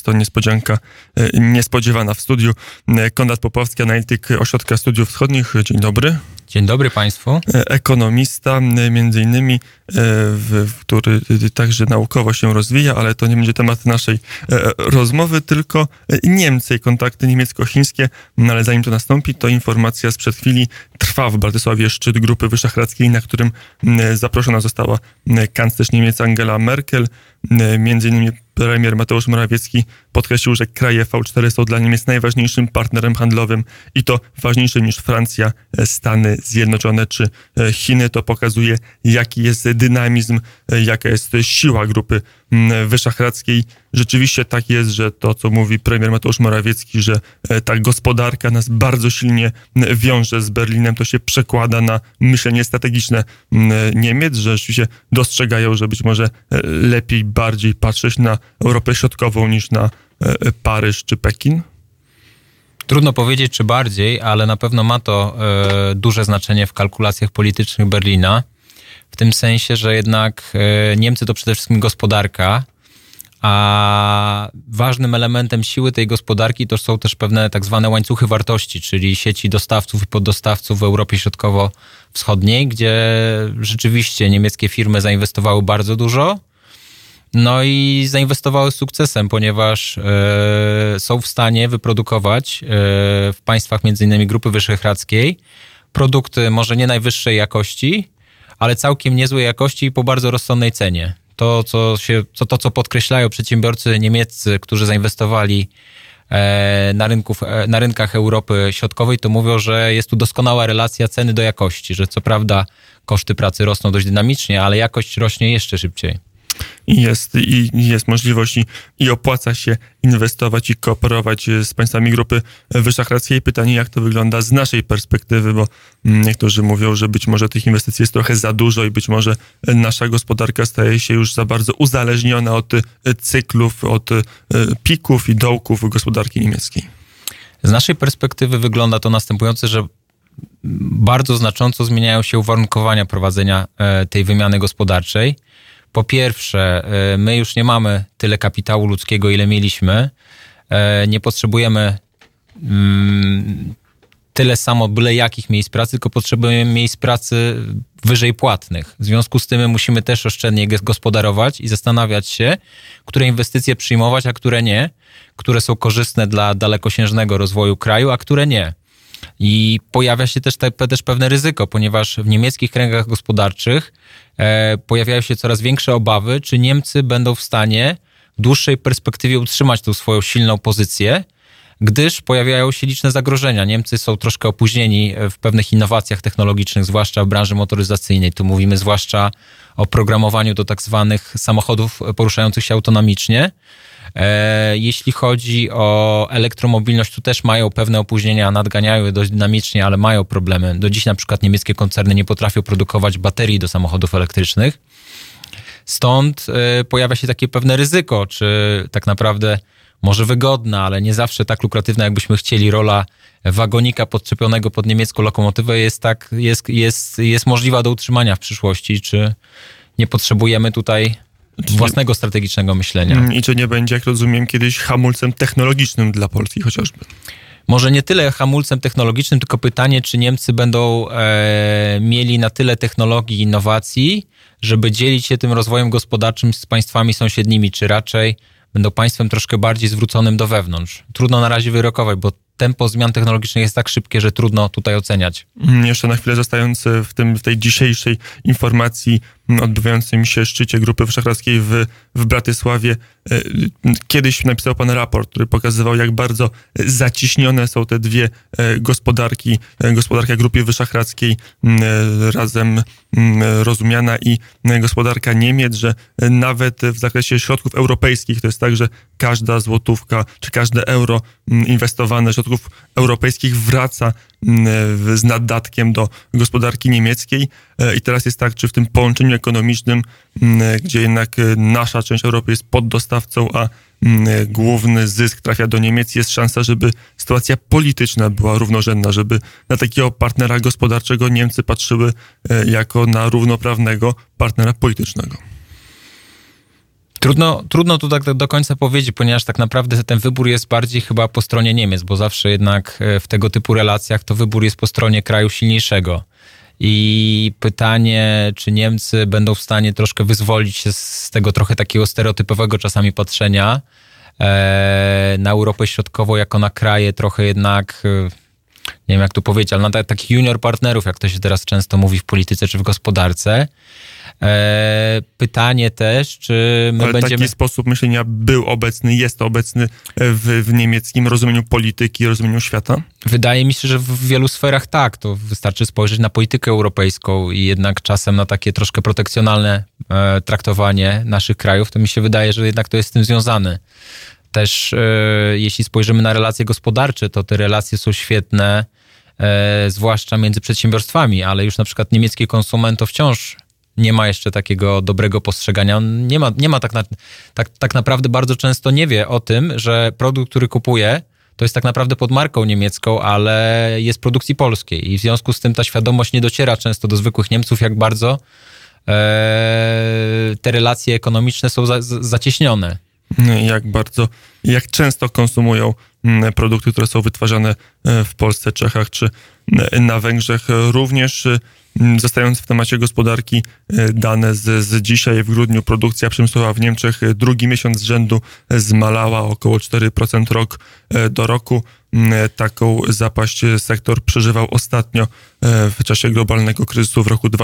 to niespodzianka niespodziewana. W studiu Konrad Popławski, analityk Ośrodka Studiów Wschodnich. Dzień dobry. Dzień dobry Państwu. Ekonomista, między innymi, który także naukowo się rozwija, ale to nie będzie temat naszej rozmowy, tylko Niemcy i kontakty niemiecko-chińskie. No ale zanim to nastąpi, to informacja sprzed chwili. Trwa w Bratysławie szczyt Grupy Wyszehradzkiej, na którym zaproszona została kanclerz Niemiec Angela Merkel. Między innymi premier Mateusz Morawiecki podkreślił, że kraje V4 są dla Niemiec najważniejszym partnerem handlowym i to ważniejszym niż Francja, Stany Zjednoczone czy Chiny. To pokazuje, jaki jest dynamizm, jaka jest siła Grupy Wyszehradzkiej. Rzeczywiście tak jest, że to, co mówi premier Mateusz Morawiecki, że ta gospodarka nas bardzo silnie wiąże z Berlinem, to się przekłada na myślenie strategiczne Niemiec, że rzeczywiście dostrzegają, że być może lepiej, bardziej patrzeć na Europę Środkową niż na Paryż czy Pekin? Trudno powiedzieć, czy bardziej, ale na pewno ma to duże znaczenie w kalkulacjach politycznych Berlina. W tym sensie, że jednak Niemcy to przede wszystkim gospodarka, a ważnym elementem siły tej gospodarki to są też pewne tak zwane łańcuchy wartości, czyli sieci dostawców i poddostawców w Europie Środkowo-Wschodniej, gdzie rzeczywiście niemieckie firmy zainwestowały bardzo dużo. No i zainwestowały z sukcesem, ponieważ są w stanie wyprodukować w państwach m.in. Grupy Wyszehradzkiej produkty może nie najwyższej jakości, ale całkiem niezłej jakości i po bardzo rozsądnej cenie. To, co podkreślają przedsiębiorcy niemieccy, którzy zainwestowali na rynkach Europy Środkowej, to mówią, że jest tu doskonała relacja ceny do jakości, że co prawda koszty pracy rosną dość dynamicznie, ale jakość rośnie jeszcze szybciej. Jest możliwość i opłaca się inwestować i kooperować z państwami Grupy Wyszehradzkiej. Pytanie, jak to wygląda z naszej perspektywy, bo niektórzy mówią, że być może tych inwestycji jest trochę za dużo i być może nasza gospodarka staje się już za bardzo uzależniona od cyklów, od pików i dołków gospodarki niemieckiej. Z naszej perspektywy wygląda to następująco, że bardzo znacząco zmieniają się uwarunkowania prowadzenia tej wymiany gospodarczej. Po pierwsze, my już nie mamy tyle kapitału ludzkiego, ile mieliśmy. Nie potrzebujemy tyle samo byle jakich miejsc pracy, tylko potrzebujemy miejsc pracy wyżej płatnych. W związku z tym my musimy też oszczędnie gospodarować i zastanawiać się, które inwestycje przyjmować, a które nie, które są korzystne dla dalekosiężnego rozwoju kraju, a które nie. I pojawia się też pewne ryzyko, ponieważ w niemieckich kręgach gospodarczych pojawiają się coraz większe obawy, czy Niemcy będą w stanie w dłuższej perspektywie utrzymać tą swoją silną pozycję, gdyż pojawiają się liczne zagrożenia. Niemcy są troszkę opóźnieni w pewnych innowacjach technologicznych, zwłaszcza w branży motoryzacyjnej. Tu mówimy zwłaszcza o programowaniu do tak zwanych samochodów poruszających się autonomicznie. Jeśli chodzi o elektromobilność, tu też mają pewne opóźnienia, nadganiają dość dynamicznie, ale mają problemy. Do dziś na przykład niemieckie koncerny nie potrafią produkować baterii do samochodów elektrycznych. Stąd pojawia się takie pewne ryzyko, czy tak naprawdę może wygodna, ale nie zawsze tak lukratywna, jakbyśmy chcieli, rola wagonika podczepionego pod niemiecką lokomotywę jest możliwa do utrzymania w przyszłości, czy nie potrzebujemy tutaj własnego strategicznego myślenia. I czy nie będzie, jak rozumiem, kiedyś hamulcem technologicznym dla Polski chociażby? Może nie tyle hamulcem technologicznym, tylko pytanie, czy Niemcy będą mieli na tyle technologii i innowacji, żeby dzielić się tym rozwojem gospodarczym z państwami sąsiednimi, czy raczej będą państwem troszkę bardziej zwróconym do wewnątrz. Trudno na razie wyrokować, bo tempo zmian technologicznych jest tak szybkie, że trudno tutaj oceniać. Jeszcze na chwilę zostając w tej dzisiejszej informacji odbywającym się szczycie Grupy Wyszehradzkiej w Bratysławie. Kiedyś napisał pan raport, który pokazywał, jak bardzo zaciśnione są te dwie gospodarki. Gospodarka Grupy Wyszehradzkiej razem rozumiana i gospodarka Niemiec, że nawet w zakresie środków europejskich to jest tak, że każda złotówka czy każde euro inwestowane środków europejskich wraca z naddatkiem do gospodarki niemieckiej. I teraz jest tak, czy w tym połączeniu ekonomicznym, gdzie jednak nasza część Europy jest poddostawcą, a główny zysk trafia do Niemiec, jest szansa, żeby sytuacja polityczna była równorzędna, żeby na takiego partnera gospodarczego Niemcy patrzyły jako na równoprawnego partnera politycznego. Trudno tu tak do końca powiedzieć, ponieważ tak naprawdę ten wybór jest bardziej chyba po stronie Niemiec, bo zawsze jednak w tego typu relacjach to wybór jest po stronie kraju silniejszego. I pytanie, czy Niemcy będą w stanie troszkę wyzwolić się z tego trochę takiego stereotypowego czasami patrzenia na Europę Środkową jako na kraje trochę jednak, nie wiem jak tu powiedzieć, ale na takich junior partnerów, jak to się teraz często mówi w polityce czy w gospodarce. Pytanie też, czy my będziemy... taki sposób myślenia był obecny, jest obecny w niemieckim rozumieniu polityki, rozumieniu świata? Wydaje mi się, że w wielu sferach tak. To wystarczy spojrzeć na politykę europejską i jednak czasem na takie troszkę protekcjonalne traktowanie naszych krajów, to mi się wydaje, że jednak to jest z tym związane. Też jeśli spojrzymy na relacje gospodarcze, to te relacje są świetne, zwłaszcza między przedsiębiorstwami, ale już na przykład niemiecki konsument to wciąż nie ma jeszcze takiego dobrego postrzegania. On nie ma tak naprawdę bardzo często nie wie o tym, że produkt, który kupuje, to jest tak naprawdę pod marką niemiecką, ale jest produkcji polskiej i w związku z tym ta świadomość nie dociera często do zwykłych Niemców, jak bardzo te relacje ekonomiczne są zacieśnione. Jak często konsumują produkty, które są wytwarzane w Polsce, Czechach czy na Węgrzech. Również zostając w temacie gospodarki, dane z dzisiaj w grudniu, produkcja przemysłowa w Niemczech drugi miesiąc z rzędu zmalała około 4% rok do roku. Taką zapaść sektor przeżywał ostatnio w czasie globalnego kryzysu w roku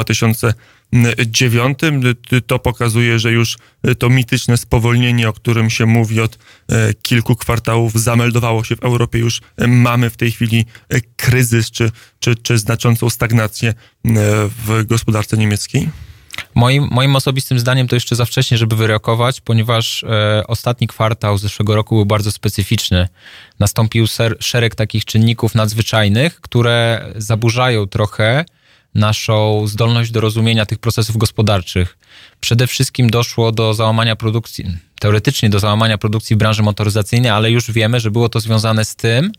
2009. To pokazuje, że już to mityczne spowolnienie, o którym się mówi od kilku kwartałów, zameldowało się w Europie. Już mamy w tej chwili kryzys czy znaczącą stagnację w gospodarce niemieckiej? Moim osobistym zdaniem to jeszcze za wcześnie, żeby wyrokować, ponieważ ostatni kwartał zeszłego roku był bardzo specyficzny. Nastąpił szereg takich czynników nadzwyczajnych, które zaburzają trochę naszą zdolność do rozumienia tych procesów gospodarczych. Przede wszystkim doszło do załamania produkcji, teoretycznie do załamania produkcji w branży motoryzacyjnej, ale już wiemy, że było to związane z tym,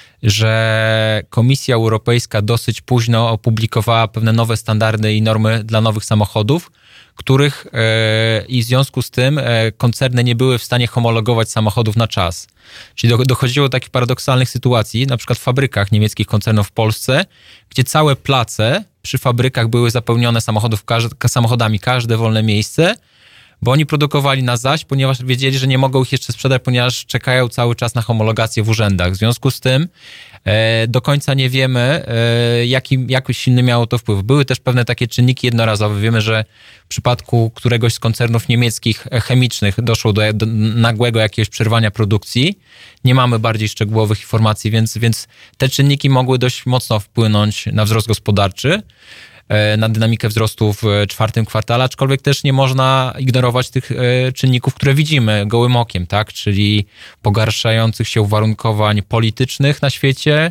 że Komisja Europejska dosyć późno opublikowała pewne nowe standardy i normy dla nowych samochodów, których i w związku z tym koncerny nie były w stanie homologować samochodów na czas. Czyli dochodziło do takich paradoksalnych sytuacji, na przykład w fabrykach niemieckich koncernów w Polsce, gdzie całe place przy fabrykach były zapełnione samochodami, każde wolne miejsce, bo oni produkowali na zaś, ponieważ wiedzieli, że nie mogą ich jeszcze sprzedać, ponieważ czekają cały czas na homologację w urzędach. W związku z tym do końca nie wiemy, jaki silny miało to wpływ. Były też pewne takie czynniki jednorazowe. Wiemy, że w przypadku któregoś z koncernów niemieckich chemicznych doszło do nagłego jakiegoś przerwania produkcji. Nie mamy bardziej szczegółowych informacji, więc te czynniki mogły dość mocno wpłynąć na wzrost gospodarczy, na dynamikę wzrostu w czwartym kwartale, aczkolwiek też nie można ignorować tych czynników, które widzimy gołym okiem, tak? Czyli pogarszających się uwarunkowań politycznych na świecie,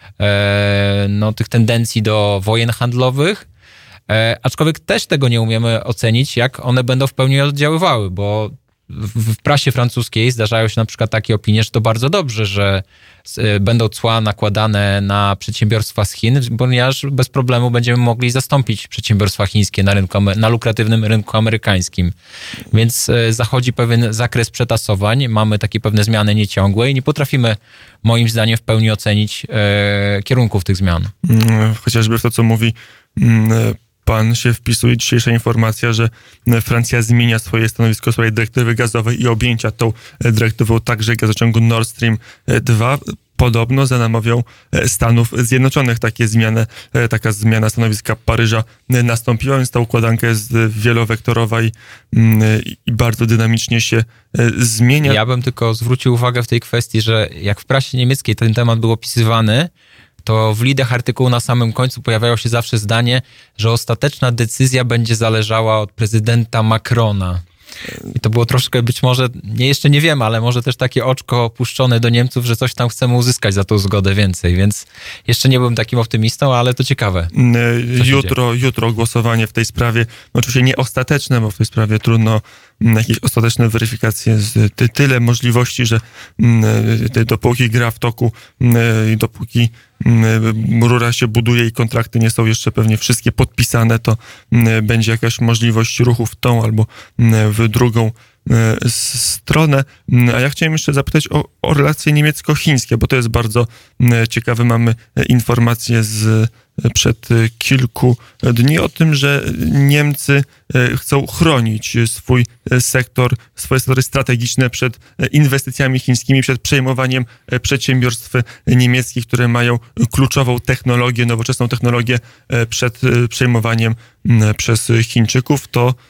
tych tendencji do wojen handlowych, aczkolwiek też tego nie umiemy ocenić, jak one będą w pełni oddziaływały, bo w prasie francuskiej zdarzają się na przykład takie opinie, że to bardzo dobrze, że będą cła nakładane na przedsiębiorstwa z Chin, ponieważ bez problemu będziemy mogli zastąpić przedsiębiorstwa chińskie na lukratywnym rynku amerykańskim. Więc zachodzi pewien zakres przetasowań, mamy takie pewne zmiany nieciągłe i nie potrafimy, moim zdaniem, w pełni ocenić kierunków tych zmian. Chociażby w to, co mówi pan się wpisuje, dzisiejsza informacja, że Francja zmienia swoje stanowisko w sprawie dyrektywy gazowej i objęcia tą dyrektywą także gazociągu Nord Stream 2. Podobno za namową Stanów Zjednoczonych taka zmiana stanowiska Paryża nastąpiła, więc ta układanka jest wielowektorowa i bardzo dynamicznie się zmienia. Ja bym tylko zwrócił uwagę w tej kwestii, że jak w prasie niemieckiej ten temat był opisywany, to w lidach artykułu na samym końcu pojawiało się zawsze zdanie, że ostateczna decyzja będzie zależała od prezydenta Macrona. I to było troszkę, być może, jeszcze nie wiem, ale może też takie oczko puszczone do Niemców, że coś tam chcemy uzyskać za tą zgodę więcej, więc jeszcze nie byłem takim optymistą, ale to ciekawe. Jutro głosowanie w tej sprawie, oczywiście nie ostateczne, bo w tej sprawie trudno jakieś ostateczne weryfikacje, tyle możliwości, że dopóki gra w toku i dopóki rura się buduje i kontrakty nie są jeszcze pewnie wszystkie podpisane, to będzie jakaś możliwość ruchu w tą albo w drugą stronę. A ja chciałem jeszcze zapytać o relacje niemiecko-chińskie, bo to jest bardzo ciekawe. Mamy informacje przed kilku dni o tym, że Niemcy chcą chronić swoje sektory strategiczne przed inwestycjami chińskimi, przed przejmowaniem przedsiębiorstw niemieckich, które mają kluczową technologię, nowoczesną technologię, przed przejmowaniem przez Chińczyków.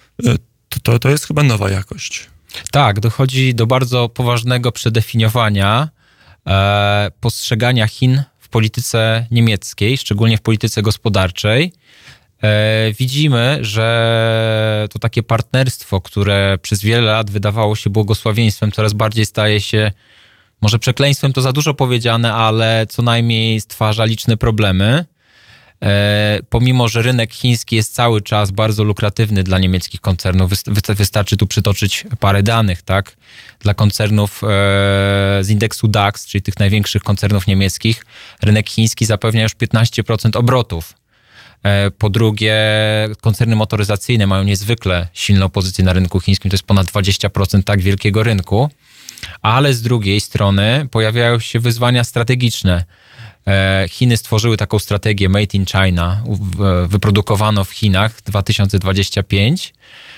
To jest chyba nowa jakość. Tak, dochodzi do bardzo poważnego przedefiniowania postrzegania Chin w polityce niemieckiej, szczególnie w polityce gospodarczej. Widzimy, że to takie partnerstwo, które przez wiele lat wydawało się błogosławieństwem, coraz bardziej staje się, może przekleństwem to za dużo powiedziane, ale co najmniej stwarza liczne problemy. Pomimo, że rynek chiński jest cały czas bardzo lukratywny dla niemieckich koncernów, wystarczy tu przytoczyć parę danych, tak? Dla koncernów z indeksu DAX, czyli tych największych koncernów niemieckich, rynek chiński zapewnia już 15% obrotów. Po drugie, koncerny motoryzacyjne mają niezwykle silną pozycję na rynku chińskim, to jest ponad 20% tak wielkiego rynku, ale z drugiej strony pojawiają się wyzwania strategiczne. Chiny stworzyły taką strategię Made in China, wyprodukowano w Chinach 2025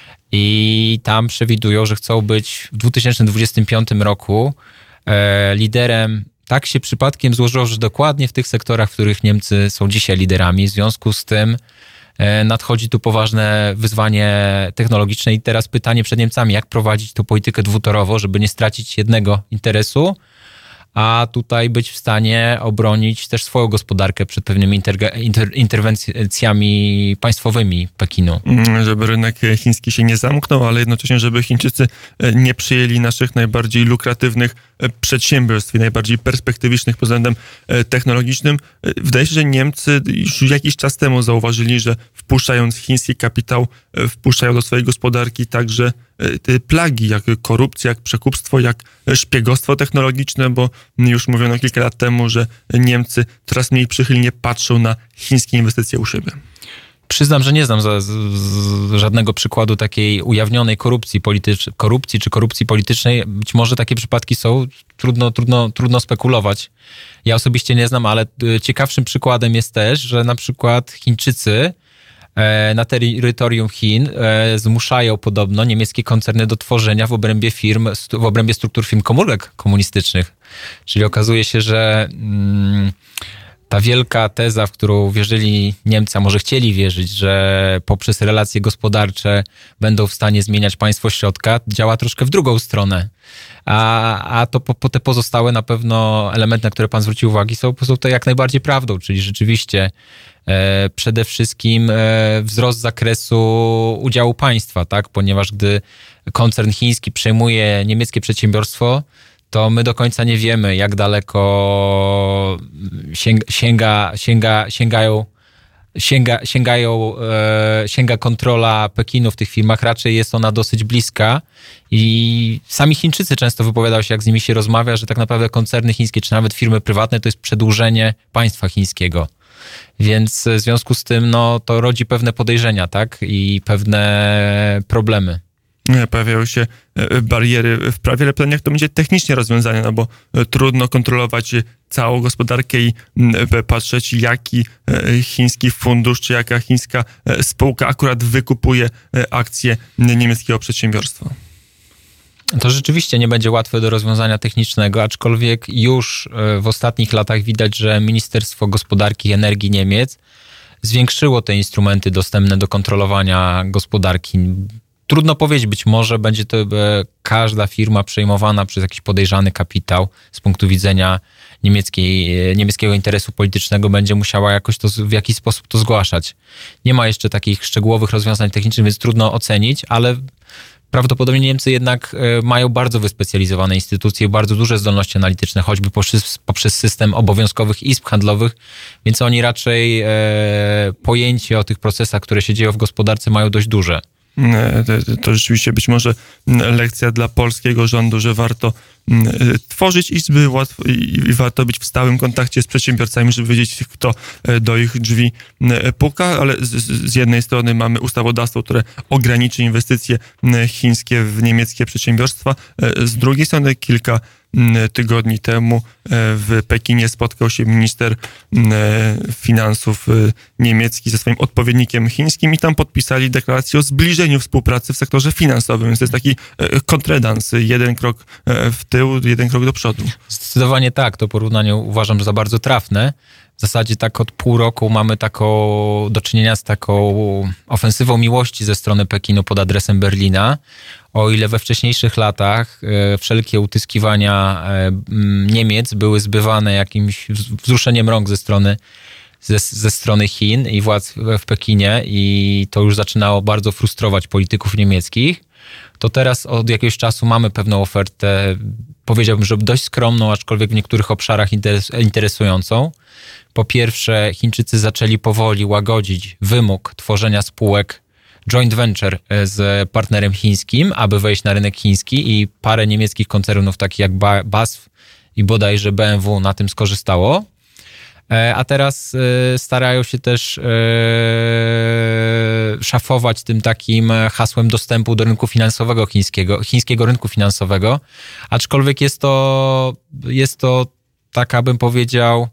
i tam przewidują, że chcą być w 2025 roku liderem. Tak się przypadkiem złożyło, że dokładnie w tych sektorach, w których Niemcy są dzisiaj liderami. W związku z tym nadchodzi tu poważne wyzwanie technologiczne i teraz pytanie przed Niemcami, jak prowadzić tę politykę dwutorowo, żeby nie stracić jednego interesu, a tutaj być w stanie obronić też swoją gospodarkę przed pewnymi interwencjami państwowymi Pekinu. Żeby rynek chiński się nie zamknął, ale jednocześnie, żeby Chińczycy nie przyjęli naszych najbardziej lukratywnych przedsiębiorstw i najbardziej perspektywicznych pod względem technologicznym. Wydaje się, że Niemcy już jakiś czas temu zauważyli, że wpuszczając chiński kapitał, wpuszczają do swojej gospodarki także te plagi, jak korupcja, jak przekupstwo, jak szpiegostwo technologiczne, bo już mówiono kilka lat temu, że Niemcy coraz mniej przychylnie patrzą na chińskie inwestycje u siebie. Przyznam, że nie znam żadnego przykładu takiej ujawnionej korupcji czy korupcji politycznej. Być może takie przypadki są, trudno spekulować. Ja osobiście nie znam, ale ciekawszym przykładem jest też, że na przykład Chińczycy na terytorium Chin zmuszają podobno niemieckie koncerny do tworzenia w obrębie struktur firm komórek komunistycznych. Czyli okazuje się, że ta wielka teza, w którą wierzyli Niemcy, a może chcieli wierzyć, że poprzez relacje gospodarcze będą w stanie zmieniać państwo środka, działa troszkę w drugą stronę. A to te pozostałe na pewno elementy, na które pan zwrócił uwagę, są to jak najbardziej prawdą, czyli rzeczywiście przede wszystkim wzrost zakresu udziału państwa, tak? Ponieważ gdy koncern chiński przejmuje niemieckie przedsiębiorstwo, to my do końca nie wiemy, jak daleko sięga kontrola Pekinu w tych firmach. Raczej jest ona dosyć bliska i sami Chińczycy często wypowiadają się, jak z nimi się rozmawia, że tak naprawdę koncerny chińskie, czy nawet firmy prywatne, to jest przedłużenie państwa chińskiego. Więc w związku z tym to rodzi pewne podejrzenia, tak? I pewne problemy. Pojawiają się bariery w prawie, ale pytanie, jak to będzie technicznie rozwiązane, no bo trudno kontrolować całą gospodarkę i patrzeć, jaki chiński fundusz, czy jaka chińska spółka akurat wykupuje akcje niemieckiego przedsiębiorstwa. To rzeczywiście nie będzie łatwe do rozwiązania technicznego, aczkolwiek już w ostatnich latach widać, że Ministerstwo Gospodarki i Energii Niemiec zwiększyło te instrumenty dostępne do kontrolowania gospodarki. Trudno powiedzieć, być może będzie to każda firma przejmowana przez jakiś podejrzany kapitał z punktu widzenia niemieckiego interesu politycznego, będzie musiała jakoś w jakiś sposób to zgłaszać. Nie ma jeszcze takich szczegółowych rozwiązań technicznych, więc trudno ocenić, ale prawdopodobnie Niemcy jednak mają bardzo wyspecjalizowane instytucje, bardzo duże zdolności analityczne, choćby poprzez system obowiązkowych izb handlowych, więc oni raczej pojęcie o tych procesach, które się dzieją w gospodarce, mają dość duże. To rzeczywiście być może lekcja dla polskiego rządu, że warto tworzyć izby i warto być w stałym kontakcie z przedsiębiorcami, żeby wiedzieć, kto do ich drzwi puka, ale z jednej strony mamy ustawodawstwo, które ograniczy inwestycje chińskie w niemieckie przedsiębiorstwa, z drugiej strony kilka tygodni temu w Pekinie spotkał się minister finansów niemiecki ze swoim odpowiednikiem chińskim i tam podpisali deklarację o zbliżeniu współpracy w sektorze finansowym. Więc to jest taki kontredans. Jeden krok w tył, jeden krok do przodu. Zdecydowanie tak. To porównanie uważam za bardzo trafne. W zasadzie tak od pół roku mamy do czynienia z taką ofensywą miłości ze strony Pekinu pod adresem Berlina. O ile we wcześniejszych latach wszelkie utyskiwania Niemiec były zbywane jakimś wzruszeniem rąk ze strony Chin i władz w Pekinie i to już zaczynało bardzo frustrować polityków niemieckich, to teraz od jakiegoś czasu mamy pewną ofertę, powiedziałbym, że dość skromną, aczkolwiek w niektórych obszarach interesującą. Po pierwsze, Chińczycy zaczęli powoli łagodzić wymóg tworzenia spółek joint venture z partnerem chińskim, aby wejść na rynek chiński i parę niemieckich koncernów takich jak BASF i bodajże BMW na tym skorzystało. A teraz starają się też szafować tym takim hasłem dostępu do rynku finansowego chińskiego rynku finansowego, aczkolwiek jest to taka, bym powiedział,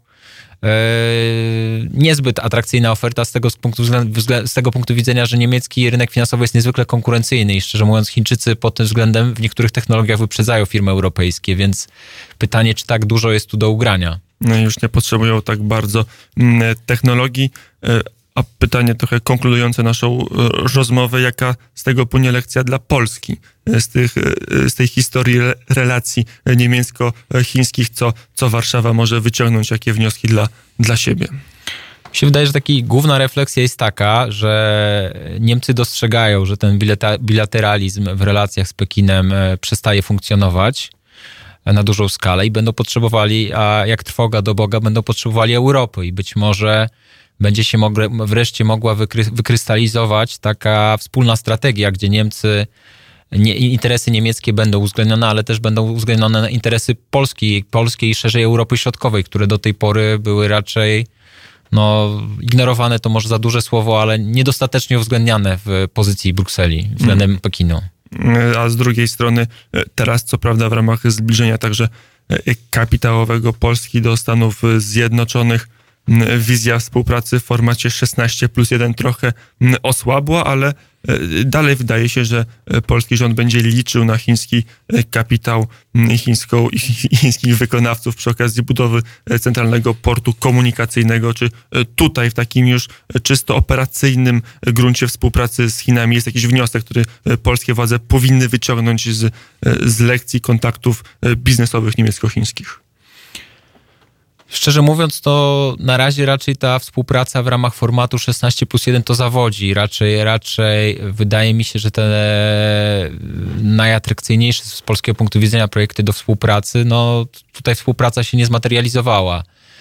niezbyt atrakcyjna oferta z tego punktu widzenia, że niemiecki rynek finansowy jest niezwykle konkurencyjny i szczerze mówiąc Chińczycy pod tym względem w niektórych technologiach wyprzedzają firmy europejskie, więc pytanie, czy tak dużo jest tu do ugrania. No już nie potrzebują tak bardzo technologii. A pytanie trochę konkludujące naszą rozmowę, jaka z tego płynie lekcja dla Polski, z tej historii relacji niemiecko-chińskich, co Warszawa może wyciągnąć, jakie wnioski dla siebie? Mi się wydaje, że główna refleksja jest taka, że Niemcy dostrzegają, że ten bilateralizm w relacjach z Pekinem przestaje funkcjonować na dużą skalę i będą potrzebowali, a jak trwoga do Boga, będą potrzebowali Europy i być może będzie się wreszcie mogła wykrystalizować taka wspólna strategia, gdzie interesy niemieckie będą uwzględnione, ale też będą uwzględnione interesy polskiej i szerzej Europy Środkowej, które do tej pory były raczej ignorowane, to może za duże słowo, ale niedostatecznie uwzględniane w pozycji Brukseli względem Pekinu. A z drugiej strony teraz, co prawda w ramach zbliżenia także kapitałowego Polski do Stanów Zjednoczonych, wizja współpracy w formacie 16+1 trochę osłabła, ale dalej wydaje się, że polski rząd będzie liczył na chiński kapitał, chińskich wykonawców przy okazji budowy centralnego portu komunikacyjnego. Czy tutaj w takim już czysto operacyjnym gruncie współpracy z Chinami jest jakiś wniosek, który polskie władze powinny wyciągnąć z lekcji kontaktów biznesowych niemiecko-chińskich? Szczerze mówiąc, to na razie raczej ta współpraca w ramach formatu 16+1 to zawodzi. Raczej wydaje mi się, że te najatrakcyjniejsze z polskiego punktu widzenia projekty do współpracy, tutaj współpraca się nie zmaterializowała.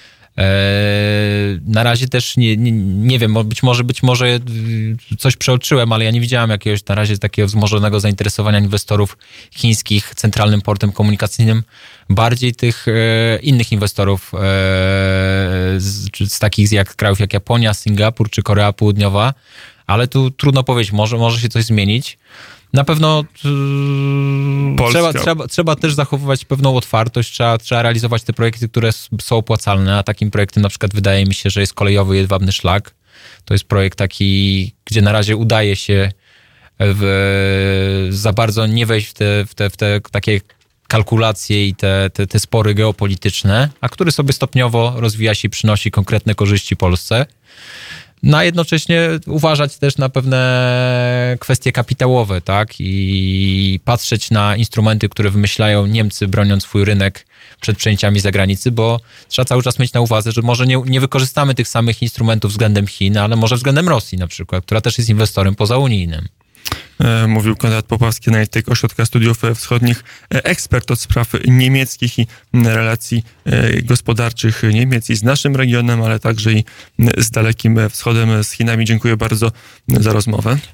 Na razie też nie wiem, być może coś przeoczyłem, ale ja nie widziałem jakiegoś na razie takiego wzmożonego zainteresowania inwestorów chińskich centralnym portem komunikacyjnym, bardziej tych innych inwestorów z takich krajów jak Japonia, Singapur czy Korea Południowa, ale tu trudno powiedzieć, może się coś zmienić. Na pewno trzeba też zachowywać pewną otwartość, trzeba realizować te projekty, które są opłacalne, a takim projektem na przykład wydaje mi się, że jest kolejowy Jedwabny Szlak. To jest projekt taki, gdzie na razie udaje się za bardzo nie wejść w te takie kalkulacje i te spory geopolityczne, a który sobie stopniowo rozwija się i przynosi konkretne korzyści Polsce. A jednocześnie uważać też na pewne kwestie kapitałowe, tak? I patrzeć na instrumenty, które wymyślają Niemcy, broniąc swój rynek przed przejęciami z zagranicy, bo trzeba cały czas mieć na uwadze, że może nie wykorzystamy tych samych instrumentów względem Chin, ale może względem Rosji na przykład, która też jest inwestorem pozaunijnym. Mówił Konrad Popławski, analityk Ośrodka Studiów Wschodnich, ekspert od spraw niemieckich i relacji gospodarczych Niemiec i z naszym regionem, ale także i z Dalekim Wschodem, z Chinami. Dziękuję bardzo za rozmowę.